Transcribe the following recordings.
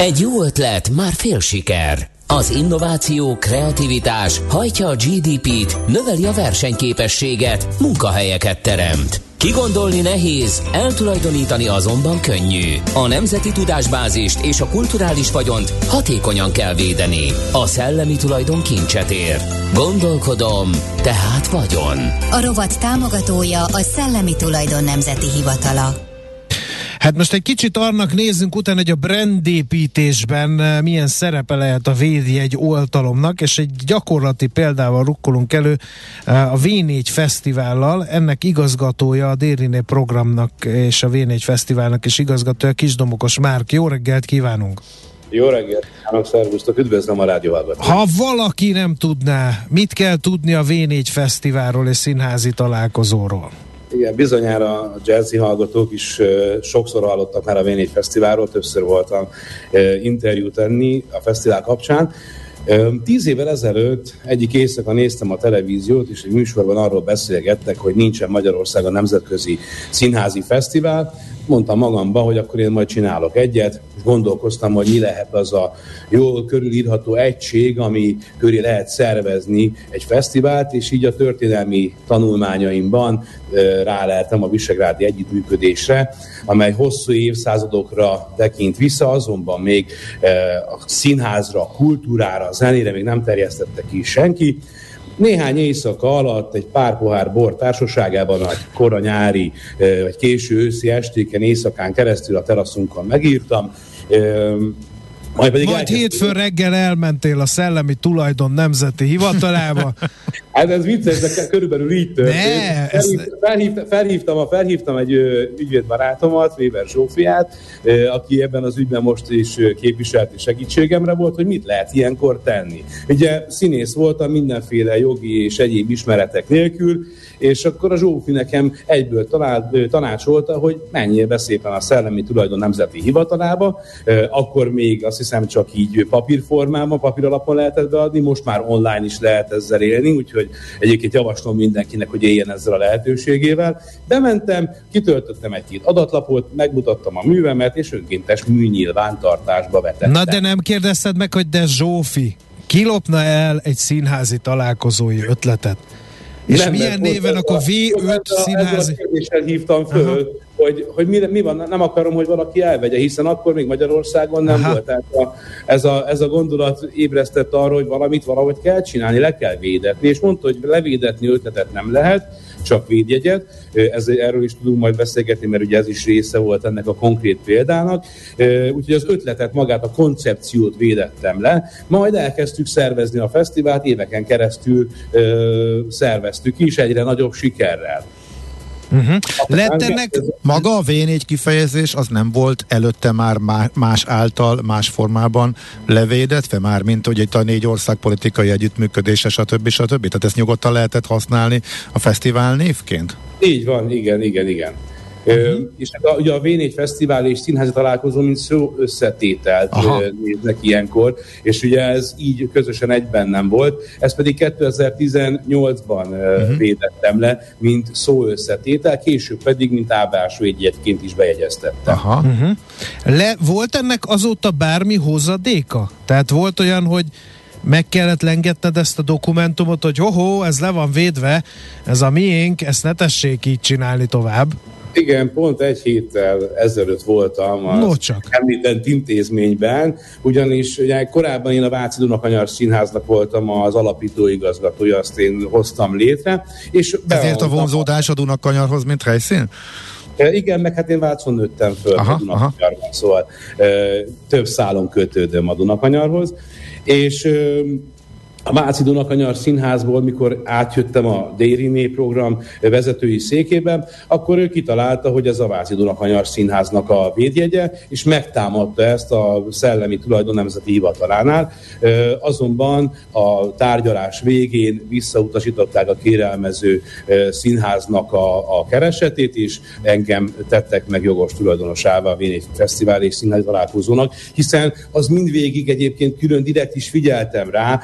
Egy jó ötlet, már fél siker. Az innováció, kreativitás hajtja a GDP-t, növeli a versenyképességet, munkahelyeket teremt. Kigondolni nehéz, eltulajdonítani azonban könnyű. A nemzeti tudásbázist és a kulturális vagyont hatékonyan kell védeni. A szellemi tulajdon kincset ér. Gondolkodom, tehát vagyon. A rovat támogatója a Szellemi Tulajdon Nemzeti Hivatala. Hát most egy kicsit annak nézzünk utána, hogy a brandépítésben milyen szerepe lehet a védjegy oltalomnak, és egy gyakorlati példával rukkolunk elő a V4 Fesztivállal. Ennek igazgatója, a Dériné programnak és a V4 Fesztiválnak is igazgatója, Kisdomokos Márk. Jó reggelt kívánunk! Jó reggelt kívánok, szervusztok, üdvözlöm a rádióhallgatót! Ha valaki nem tudná, mit kell tudni a V4 Fesztiválról és színházi találkozóról? Igen, bizonyára a jazzy hallgatók is sokszor hallottak már a V4 Fesztiválról, többször voltam interjút tenni a fesztivál kapcsán. 10 évvel ezelőtt egyik éjszaka néztem a televíziót, és egy műsorban arról beszélgettek, hogy nincsen Magyarországon nemzetközi színházi fesztivál. Mondtam magamba, hogy akkor én majd csinálok egyet, és gondolkoztam, hogy mi lehet az a jól körülírható egység, ami köré lehet szervezni egy fesztivált, és így a történelmi tanulmányaimban ráleltem a visegrádi együttműködésre, amely hosszú évszázadokra tekint vissza, azonban még a színházra, a kultúrára, a zenére még nem terjesztette ki senki. Néhány éjszaka alatt egy pár pohár bor társaságában a kora nyári vagy késő őszi estéken, éjszakán keresztül a teraszunkon megírtam. Majd hétfőn reggel elmentél a Szellemi Tulajdon Nemzeti Hivatalába. Hát ez vicces, de körülbelül így történt. Felhívtam egy ügyvédbarátomat, Weber Zsófiát, aki ebben az ügyben most is képviseleti segítségemre volt, hogy mit lehet ilyenkor tenni. Ugye színész voltam mindenféle jogi és egyéb ismeretek nélkül, és akkor a Zsófi nekem egyből tanácsolta, hogy menjél be szépen a Szellemi Tulajdon Nemzeti Hivatalába, akkor még azt hiszem csak így papírformában, papíralapon lehetett beadni, most már online is lehet ezzel élni, úgyhogy egyébként javaslom mindenkinek, hogy éljen ezzel a lehetőségével. Bementem, kitöltöttem egy-két adatlapot, megmutattam a művemet, és önkéntes műnyilvántartásba vetettem. Na de nem kérdezted meg, hogy de Zsófi, kilopna el egy színházi találkozói ötletet? És nem, milyen néven akkor V5 színházi... Ezzel a kérdéssel hívtam föl, hogy mi van, nem akarom, hogy valaki elvegye, hiszen akkor még Magyarországon nem volt. Tehát ez a gondolat ébresztett arra, hogy valamit valahogy kell csinálni, le kell védetni, és mondta, hogy levédetni ötletet nem lehet, csak védjegyet. Erről is tudunk majd beszélgetni, mert ugye ez is része volt ennek a konkrét példának. Úgyhogy az ötletet, magát a koncepciót védettem le, majd elkezdtük szervezni a fesztivált, éveken keresztül szerveztük is egyre nagyobb sikerrel. Maga a V4 kifejezés az nem volt előtte már más által, más formában levédetve már, mint hogy itt a 4 ország politikai együttműködése, stb. Tehát ezt nyugodtan lehetett használni a fesztivál névként? Így van, igen. És ugye a V4 Fesztivál és színházi találkozó, mint szó összetételt néznek ilyenkor, és ugye ez így közösen egyben nem volt, ezt pedig 2018-ban védettem le, mint szó összetétel, később pedig, mint ábrászvédjegyként is bejegyeztettem. Volt ennek azóta bármi hozadéka? Tehát volt olyan, hogy meg kellett lengetned ezt a dokumentumot, hogy ez le van védve, ez a miénk, ezt ne tessék így csinálni tovább? Igen, pont egy héttel ezelőtt voltam az említett intézményben, ugyanis ugye korábban én a Váci Dunakanyar Színháznak voltam az alapító igazgatója, azt én hoztam létre. És ezért a vonzódás a Dunakanyarhoz, mint helyszín? Igen, meg hát én Vácon nőttem föl a Dunakanyarban, szóval több szálon kötődöm a Dunakanyarhoz, és a Váci Dunakanyar Színházból, mikor átjöttem a Dériné program vezetői székében, akkor ő kitalálta, hogy ez a Váci Dunakanyar Színháznak a védjegye, és megtámadta ezt a Szellemi Tulajdon Nemzeti Hivatalánál. Azonban a tárgyalás végén visszautasították a kérelmező színháznak a keresetét, és engem tettek meg jogos tulajdonosává a V4 Fesztivál és színházi találkozónak, hiszen az mindvégig egyébként külön direkt is figyeltem rá, hogy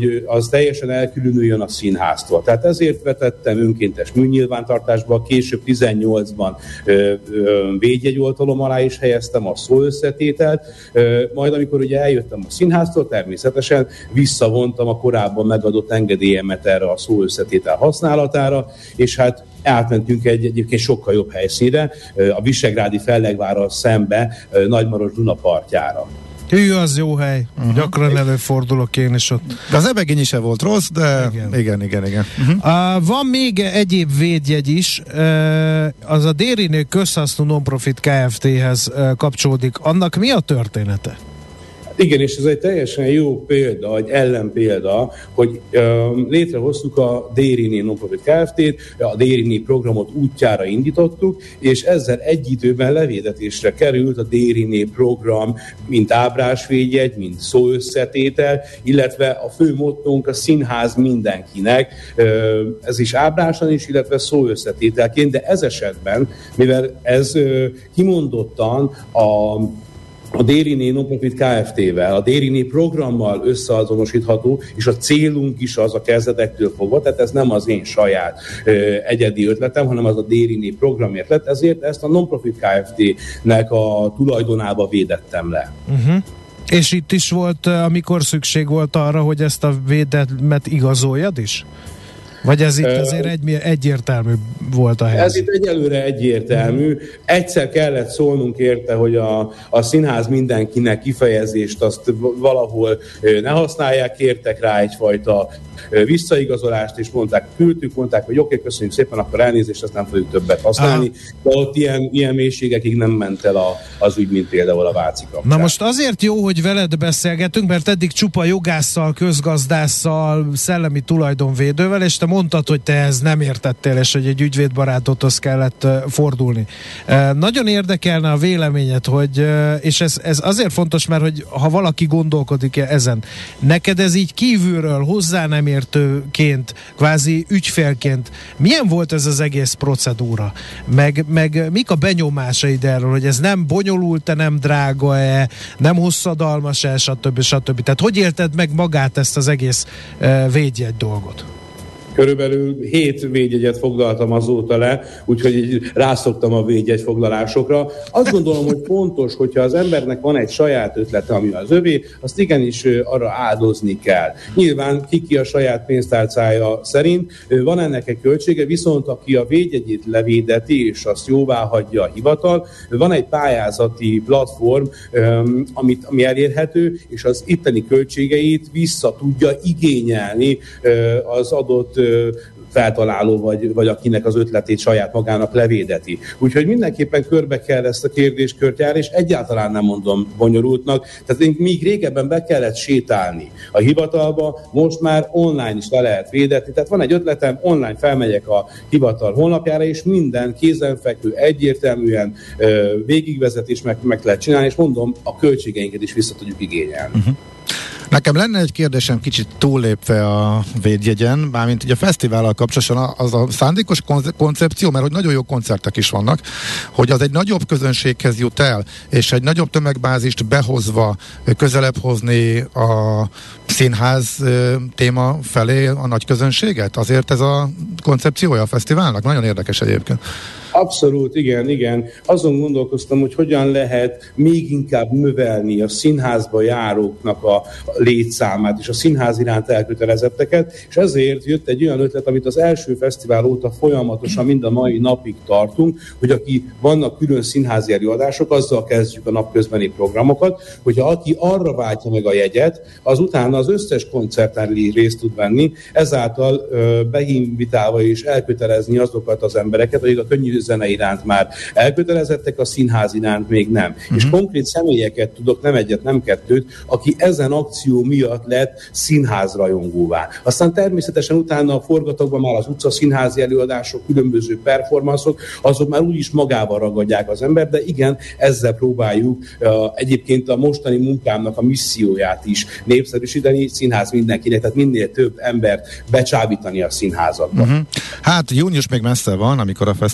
hogy az teljesen elkülönüljön a színháztól. Tehát ezért vetettem önkéntes műnyilvántartásba, később 18-ban védjegyoltalom alá is helyeztem a szóösszetételt, majd amikor ugye eljöttem a színháztól, természetesen visszavontam a korábban megadott engedélyemet erre a szóösszetétel használatára, és hát átmentünk egyébként sokkal jobb helyszínre, a Visegrádi Fellegvárral szembe, Nagymaros-Duna partjára. Hű, az jó hely. Gyakran előfordulok én is ott. De az Ebegényi se volt rossz, de igen. Van még egyéb védjegy is, az a Dériné közhasznú non-profit Kft-hez kapcsolódik. Annak mi a története? Igen, és ez egy teljesen jó példa, egy ellenpélda, hogy létrehoztuk a Dériné non-profit Kft-t, a Dériné programot útjára indítottuk, és ezzel egy időben levédetésre került a Dériné program, mint ábrásvédjegy, mint szóösszetétel, illetve a fő mottónk a színház mindenkinek, ez is ábrásan is, illetve szóösszetételként, de ez esetben, mivel ez kimondottan a Dériné non-profit Kft-vel, a Dériné programmal összeazonosítható, és a célunk is az a kezdetektől fogva, tehát ez nem az én saját egyedi ötletem, hanem az a Dériné programért lett, ezért ezt a non-profit Kft-nek a tulajdonába védettem le. És itt is volt, amikor szükség volt arra, hogy ezt a védelmet igazoljad is? Vagy ez itt azért egyértelmű volt a helyzet? Ez itt egyelőre egyértelmű. Egyszer kellett szólnunk érte, hogy a színház mindenkinek kifejezést azt valahol ne használják, kértek rá egyfajta visszaigazolást, és mondták, hogy oké, köszönjük szépen, akkor elnézést, azt nem fogjuk többet használni. De ott ilyen mélységekig nem ment el az ügy, mint például a Váci kapcsán. Na most azért jó, hogy veled beszélgetünk, mert eddig csupa jogásszal, közgazdásszal, szellemi tulajdonvédővel, és te mondtad, hogy te ez nem értettél, és hogy egy ügyvédbarátodhoz kellett fordulni. Nagyon érdekelne a véleményed, hogy, és ez azért fontos, mert hogy ha valaki gondolkodik ezen, neked ez így kívülről, hozzá nem értőként, kvázi ügyfélként, milyen volt ez az egész procedúra? Meg mik a benyomásaid erről, hogy ez nem bonyolult-e, nem drága-e, nem hosszadalmas-e, stb. Tehát hogy élted meg magát ezt az egész védjegy dolgot? Körülbelül 7 védjegyet foglaltam azóta le, úgyhogy így rászoktam a védjegyfoglalásokra. Azt gondolom, hogy fontos, hogyha az embernek van egy saját ötlete, ami az övé, azt igenis arra áldozni kell. Nyilván ki a saját pénztárcája szerint, van ennek egy költsége, viszont aki a védjegyét levédeti, és azt jóvá hagyja a hivatal, van egy pályázati platform, ami elérhető, és az itteni költségeit vissza tudja igényelni az adott feltaláló, vagy akinek az ötletét saját magának levédeti. Úgyhogy mindenképpen körbe kell ezt a kérdéskört járni, és egyáltalán nem mondom bonyolultnak. Tehát míg régebben be kellett sétálni a hivatalba, most már online is le lehet védetni. Tehát van egy ötletem, online felmegyek a hivatal honlapjára, és minden kézenfekvő, egyértelműen végigvezet, és meg lehet csinálni, és mondom, a költségeinket is vissza tudjuk igényelni. Nekem lenne egy kérdésem kicsit túllépve a védjegyen, mármint ugye a fesztivállal kapcsolatosan az a szándékos koncepció, mert hogy nagyon jó koncertek is vannak, hogy az egy nagyobb közönséghez jut el, és egy nagyobb tömegbázist behozva közelebb hozni a színház téma felé a nagy közönséget? Azért ez a koncepciója a fesztiválnak? Nagyon érdekes egyébként. Abszolút, igen. Azon gondolkoztam, hogy hogyan lehet még inkább növelni a színházba járóknak a létszámát, és a színház iránt elkötelezetteket, és ezért jött egy olyan ötlet, amit az első fesztivál óta folyamatosan mind a mai napig tartunk, hogy aki vannak külön színházi előadások, azzal kezdjük a napközbeni programokat, hogyha aki arra váltja meg a jegyet, az utána az összes koncerten részt tud venni, ezáltal beinvitálva és elkötelezni azokat az embereket, akik a könnyű zene iránt már elkötelezettek, a színház iránt még nem. És konkrét személyeket tudok, nem egyet, nem kettőt, aki ezen akció miatt lett színházrajongóvá. Aztán természetesen utána a forgatokban már az utcaszínházi előadások, különböző performanszok, azok már úgyis magával ragadják az ember, de igen, ezzel próbáljuk egyébként a mostani munkámnak a misszióját is népszerűsíteni, színház mindenkinek, tehát minél több embert becsábítani a színházakba. Hát június még messze van, amikor a fesztivál lenni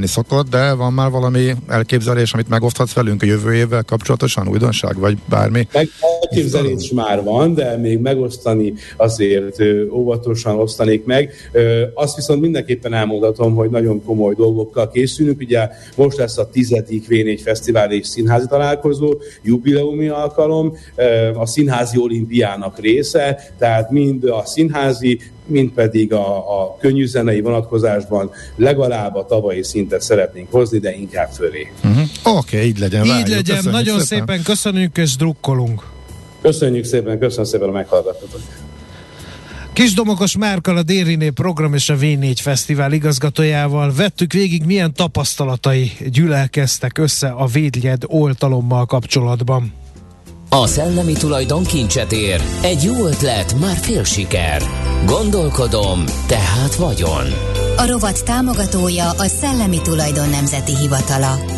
lenni szokott, de van már valami elképzelés, amit megoszthatsz velünk a jövő évvel kapcsolatosan, újdonság, vagy bármi? Elképzelés már van, de még megosztani azért óvatosan osztanék meg. Azt viszont mindenképpen elmondhatom, hogy nagyon komoly dolgokkal készülünk. Ugye most lesz a 10. V4 Fesztivál és színházi találkozó, jubileumi alkalom, a színházi olimpiának része, tehát mind a színházi, mint pedig a könnyűzenei vonatkozásban legalább a tavalyi szintet szeretnénk hozni, de inkább fölé. Oké, így legyen. Így legyen, nagyon szépen köszönjük és drukkolunk. Köszönjük szépen, köszönöm szépen a meghallgattatot. Kisdomokos Márkkal, a Dériné Program és a V4 Fesztivál igazgatójával vettük végig, milyen tapasztalatai gyűlelkeztek össze a védjegyed oltalommal kapcsolatban. A szellemi tulajdon kincset ér. Egy jó ötlet, már fél siker. Gondolkodom, tehát vagyon. A rovat támogatója a Szellemi Tulajdon Nemzeti Hivatala.